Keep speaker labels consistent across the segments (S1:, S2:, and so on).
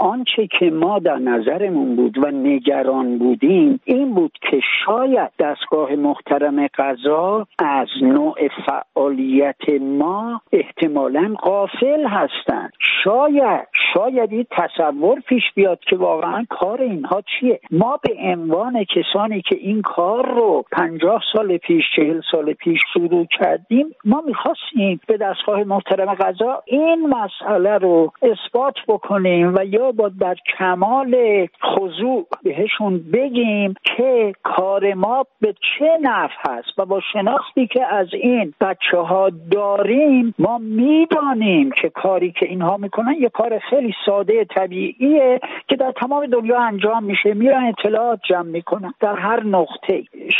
S1: آنچه که ما در نظرمون بود و نگران بودیم این بود که شاید دستگاه محترم قضا از نوع فعالیت ما احتمالاً غافل هستند. شاید این تصور پیش بیاد که واقعا کار اینها چیه. ما به عنوان کسانی که این کار رو 50 سال پیش 40 سال پیش شروع کردیم، ما می‌خواستیم به دستگاه محترم قضا این مسئله رو اثبات بکنیم و یا با در کمال خضوع بهشون بگیم که کار ما به چه نفع هست و با شناختی که از این بچه‌ها داریم ما میدانیم که کاری که اینها میکنن یه کار خیلی ساده طبیعیه که در تمام دنیا انجام میشه. میرن اطلاعات جمع میکنن در هر نقطه.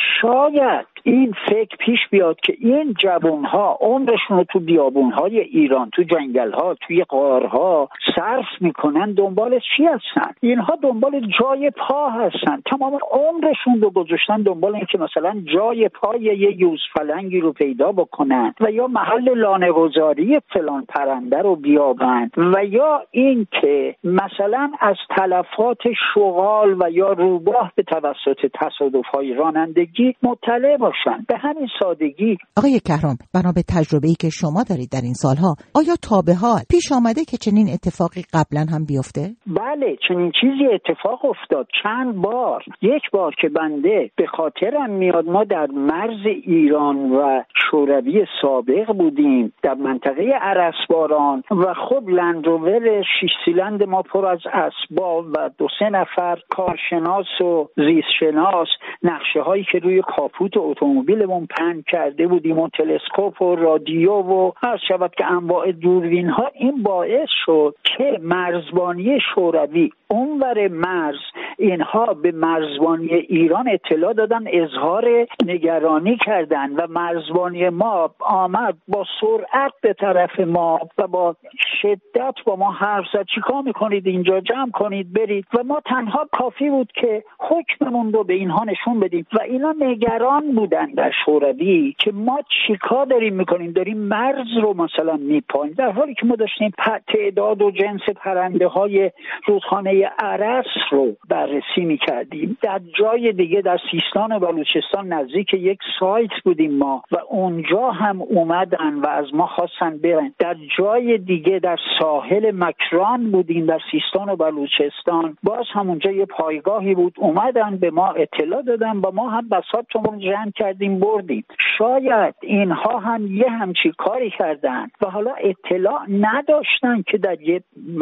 S1: شاید این فکر پیش بیاد که این جوانها عمرشون رو تو بیابونهای ایران، تو جنگلها، توی غارها صرف میکنن. دنبال چی هستن؟ اینها دنبال جای پا هستن. تمام عمرشون رو گذاشتن دنبال این که مثلا جای پای یه یوزپلنگی رو پیدا بکنن و یا محل لانه‌گذاری فلان پرنده رو بیابن و یا این که مثلا از تلفات شغال و یا روباه به توسط تصادف‌های رانندگی مطلع باشن. به همین سادگی.
S2: آقای کهرام، بنا به تجربه‌ای که شما دارید در این سالها، آیا تا به حال پیش آمده که چنین اتفاقی قبلا هم بیفته؟
S1: بله، چنین چیزی اتفاق افتاد چند بار. یک بار که بنده به خاطرم میاد ما در مرز ایران و شوروی سابق بودیم در منطقه ارسباران و خب لندروور 6 سیلند ما پر از اسباب و 2-3 نفر کارشناس و زیستشناس نقشه هایی که روی کاپوت اتومبیلمون پهن کرده بودیم و تلسکوپ و رادیو و هر شود که انواع دوربین ها. این باعث شد که مرزبانی شوروی اونور مرز اینها به مرزبانی ایران اطلاع دادن، اظهار نگرانی کردن و مرزبانی ما آمد با سرعت به طرف ما و با شدت با ما حرف زد چیکار میکنید اینجا، جمع کنید برید. و ما تنها کافی بود که حکممون رو به اینها نشون بدیم و اینا نگران بودن در شوروی که ما چیکار داریم میکنیم، داریم مرز رو مثلا میپاییم، در حالی که ما داشتیم تعداد و جنس پرنده های رودخانه ارس رو بررسی میکردیم. در جای دیگه در سیستان و بلوچستان نزدیک یک سایت بودیم ما و اونجا هم اومدن و از ما خواستن برن. در جای دیگه در ساحل مکران بودیم در سیستان و بلوچستان، باز همونجا یه پایگاهی بود، اومدن به ما اطلاع دادن و ما هم بساطمون جمع کردیم بردیم. شاید اینها هم یه همچی کاری کردن و حالا اطلاع نداشتن که در یه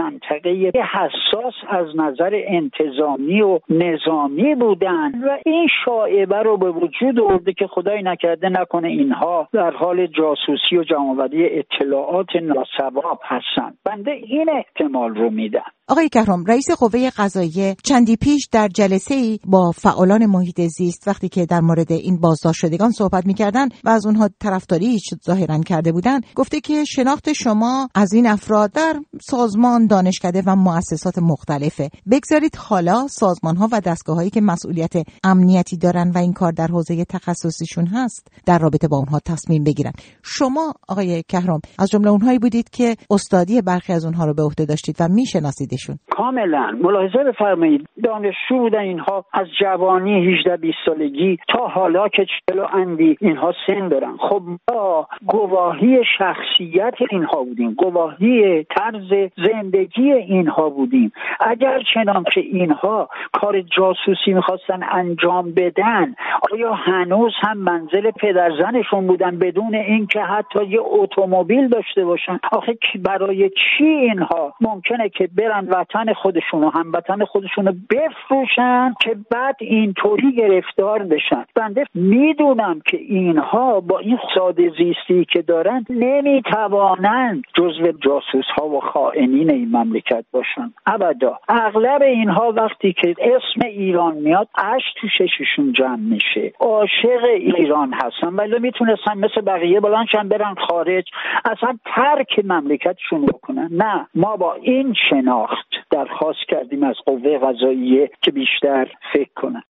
S1: منطقه حساس از نظر انتظامی و نظامی بودن و این شایعه رو به وجود آورده که خدای نکرده نکنه اینها در حال جاسوسی و جمع‌آوری اطلاعات ناصواب هستن. بنده این احتمال رو میدم.
S2: آقای کهرام، رئیس قوه قضاییه چندی پیش در جلسه‌ای با فعالان محیط زیست وقتی که در مورد این بازداشت شدگان صحبت می‌کردن و از اونها طرفداری ظاهراً کرده بودن، گفته که شناخت شما از این افراد در سازمان، دانشکده و مؤسسات مختلفه. بگذارید حالا سازمان‌ها و دستگاه‌هایی که مسئولیت امنیتی دارن و این کار در حوزه تخصصیشون هست در رابطه با اونها تصمیم بگیرن. شما آقای کهرام از جمله اونهایی بودید که استادی برخی از اونها رو به عهده داشتید و می‌شناسید.
S1: کاملا ملاحظه بفرمایید. دانشجو بودن اینها از جوانی 18-20 سالگی تا حالا که 40 اندی اینها سن دارن. خب ما گواهی شخصیت اینها بودیم، گواهی طرز زندگی اینها بودیم. اگر چنانچه اینها کار جاسوسی میخواستن انجام بدن، آیا هنوز هم منزل پدرزنشون بودن بدون اینکه حتی یه اتومبیل داشته باشن؟ آخه برای چی اینها ممکنه که برن وطن خودشون و هموطن خودشون رو بفروشن که بعد اینطوری گرفتار بشن؟ بنده میدونم که اینها با این ساده زیستی که دارن نمیتوانند جزو جاسوس ها و خائنین این مملکت باشن ابدا. اغلب اینها وقتی که اسم ایران میاد اشک تو چششون جمع میشه، عاشق ایران هستن ولی میتونستن مثل بقیه بلندشن برن خارج اصلا ترک مملکتشون بکنن. نه، ما با این شناخت درخواست کردیم از قوه قضاییه که بیشتر فکر کنن.